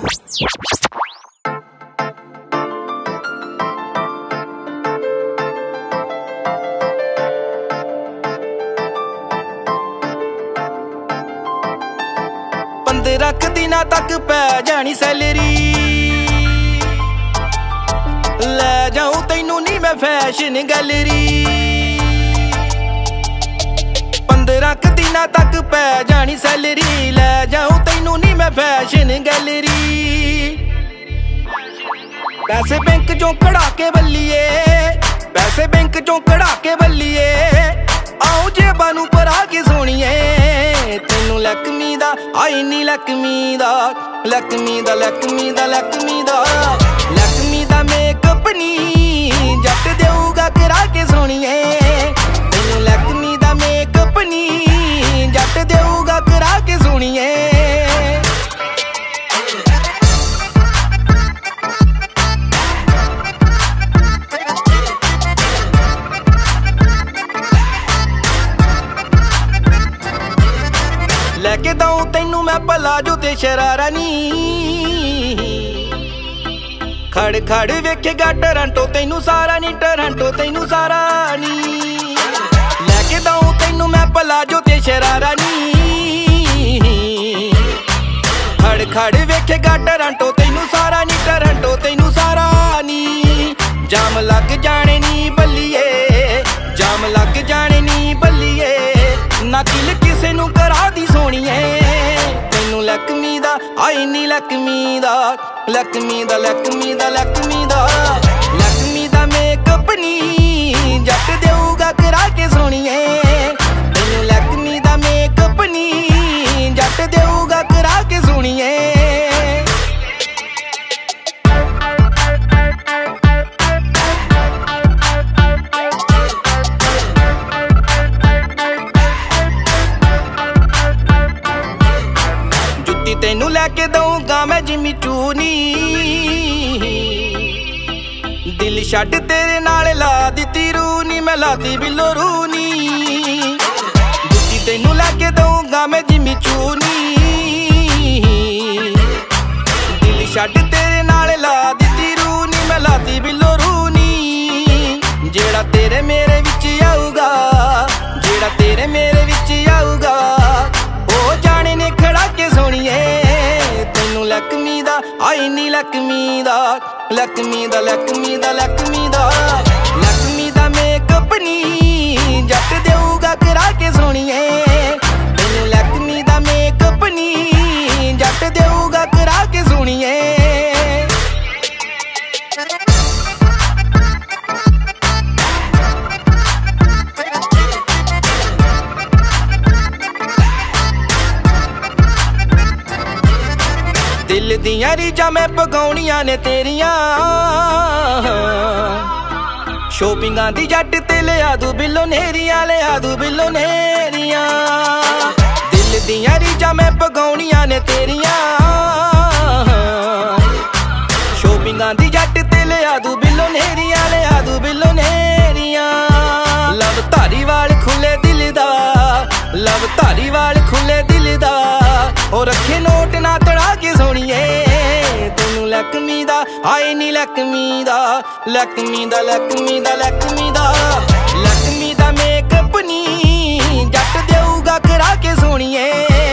15 ਦਿਨਾਂ ਤੱਕ ਪੈ ਜਾਣੀ ਸੈਲਰੀ, ਲੈ ਜਾਉ ਤੈਨੂੰ ਨੀ ਮੈਂ ਫੈਸ਼ਨ ਗੈਲਰੀ। 15 ਦਿਨਾਂ ਤੱਕ ਪੈ ਜਾਣੀ ਸੈਲਰੀ, ਲੈ ਜਾਉ ਤੈਨੂੰ ਨੀ ਮੈਂ ਫੈਸ਼ਨ ਗੈਲਰੀ। ਪੈਸੇ ਬੈਂਕ ਚੋਂ ਕਢਾ ਕੇ ਬੱਲੀਏ, ਪੈਸੇ ਬੈਂਕ ਚੋਂ ਕਢਾ ਕੇ ਬੱਲੀਏ, ਆਉ ਜੇਬਾਂ ਨੂੰ ਭਰਾ ਕੇ ਸੋਣੀਏ। ਤੈਨੂੰ ਲੈਕਮੀ ਦਾ ਆਈ ਨੀ ਲੈਕਮੀ ਦਾ, ਲੈਕਮੀ ਦਾ ਲੈਕਮੀ ਦਾ ਲੈਕਮੀ ਦਾ, ਲੈਕਮੀ ਦਾ ਮੇਕਅਪ ਨੀ ਜੱਟ ਦੇਊਗਾ ਕਰਾ ਕੇ ਸੋਣੀਏ। ਤੈਨੂੰ ਲੈਕਮੀ ਦਾ ਮੇਕਅਪ ਨੀ ਜੱਟ ਦੇਊਗਾ ਕਰਾ ਕੇ ਸੋਣੀਏ। ਲੈ ਕੇ ਦਊ ਤੈਨੂੰ ਮੈਂ ਪਲਾਜੋ ਤੇ ਸ਼ਰਾਰਾ ਨੀ, ਖੜ ਖੜ ਵੇਖੇਗਾ ਟੋਰਾਂਟੋ ਤੈਨੂੰ ਸਾਰਾ ਨੀ, ਟੋਰਾਂਟੋ ਤੈਨੂੰ ਸਾਰਾ ਨੀ। ਲੈ ਕੇ ਦਊ ਤੈਨੂੰ ਮੈਂ ਪਲਾਜੋ ਤੇ ਸ਼ਰਾਰਾ ਨੀ, ਖੜ ਖੜ ਵੇਖੇਗਾ ਟੋਰਾਂਟੋ ਤੈਨੂੰ ਸਾਰਾ ਨੀ, ਟੋਰਾਂਟੋ ਤੈਨੂੰ ਸਾਰਾ ਨੀ। ਜਾਮ ਲੱਗ ਜਾਣੇ ਨੀ ਬੱਲੀਏ, ਜਾਮ ਲੱਗ ਜਾਣੇ ਨੀ ਬੱਲੀਏ, ਨਾ ਦਿਲ ਕਿਸੇ ਨੂੰ ਕਰਾ ਦੀ ਸੋਣੀਏ। ਤੈਨੂੰ ਲੈਕਮੀ ਦਾ ਆਈ ਨੀ ਲੈਕਮੀ ਦਾ, ਲੈਕਮੀ ਦਾ ਲੈਕਮੀ ਦਾ ਲੈਕਮੀ ਦਾ, ਲੈਕਮੀ ਦਾ ਮੇਕਅਪ ਨੀ ਜੱਟ ਦੇਊਗਾ ਕਰਾ ਕੇ ਸੋਣੀਏ। ਤੈਨੂੰ ਲੈਕਮੀ ਦਾ ਮੇਕਅਪ ਨੀ ਜੱਟ ਦੇਊਗਾ ਕਰਾ ਕੇ ਸੋਣੀਏ। ਤੈਨੂੰ ਲੈ ਕੇ ਦਊਂਗਾ ਮੈਂ ਜਿਮੀ ਚੂ ਨੀ, ਦਿਲ ਛੱਡ ਤੇਰੇ ਨਾਲ ਲਾ ਦਿੱਤੀ ਰੂ ਨੀ, ਮੈਂ ਲਾਤੀ ਬਿੱਲੋ ਰੂ ਨੀ। ਜੁੱਤੀ ਤੈਨੂੰ ਲੈ ਕੇ ਦਊਂਗਾ ਮੈਂ ਜਿਮੀ ਚੂ ਨੀ, ਦਿਲ ਛੱਡ ਤੇਰੇ ਨਾਲ ਲਾ ਦਿੱਤੀ ਰੂ ਨੀ, ਮੈਂ ਲਾਤੀ ਬਿੱਲੋ ਰੂ ਨੀ। ਜਿਹੜਾ ਤੇਰੇ ਮੇਰੇ ਵਿੱਚ ਆਊਗਾ, ਜਿਹੜਾ ਤੇਰੇ ਮੇਰੇ ਵਿੱਚ ਆਊਗਾ, ਉਹ ਜਾਣੇ ਨੇ ਖੜਾ ਕੇ ਸੋਣੀਏ। ਤੈਨੂੰ ਲੈਕਮੀ ਦਾ ਆਈ ਨੀ ਲੈਕਮੀ ਦਾ, ਲੈਕਮੀ ਦਾ ਲੈਕਮੀ ਦਾ ਲੈਕਮੀ ਦਾ, ਲੈਕਮੀ ਦਾ ਮੇਕਅਪ ਨੀ ਜੱਟ ਦੇਊਗਾ ਕਰਾ ਕੇ ਸੋਣੀਏ। ਤੈਨੂੰ ਲੈਕਮੀ ਦਾ ਮੇਕਅਪ ਨੀ ਜੱਟ ਦੇਊਗਾ ਕਰਾ ਕੇ ਸੋਣੀਏ। ਦਿਲ ਦੀਆਂ ਰੀਝਾਂ ਮੈਂ ਪਗਾਉਣੀਆਂ ਨੇ ਤੇਰੀਆਂ, ਸ਼ੋਪਿੰਗਾਂ ਦੀ ਜੱਟ ਤੇ ਲਿਆ ਦੂ ਬਿੱਲੋ ਨੇਰੀਆਂ, ਲਿਆ ਦੂ ਬਿੱਲੋ ਨੇਰੀਆਂ। ਦਿਲ ਦੀਆਂ ਰੀਝਾਂ ਮੈਂ ਪਗਾਉਣੀਆਂ ਨੇ ਤੇਰੀਆਂ, ਸ਼ੋਪਿੰਗਾਂ ਦੀ ਜੱਟ ਤੇ ਲਿਆ ਦੂ ਬਿੱਲੋ ਨੇਰੀਆਂ, ਲਿਆ ਦੂ ਬਿੱਲੋ ਨੇਰੀਆਂ। ਲਵ ਧਾਰੀਵਾਲ ਖੁੱਲੇ ਦਿਲ ਦਾ, ਲਵ ਧਾਰੀਵਾਲ ਖੁੱਲੇ ਦਿਲ ਦਾ, ਉਹ ਰੱਖੇ ਨੋਟ ਨਾ ਤੜਾ ਕੇ ਸੋਣੀਏ। ਤੈਨੂੰ ਲੈਕਮੀ ਦਾ ਆਈ ਨੀ ਲੈਕਮੀ ਦਾ, ਲੈਕਮੀ ਦਾ ਲੈਕਮੀ ਦਾ ਲੈਕਮੀ ਦਾ, ਲੈਕਮੀ ਦਾ ਮੇਕਅਪ ਨੀ ਜੱਟ ਦੇਊਗਾ ਕਰਾ ਕੇ ਸੋਣੀਏ।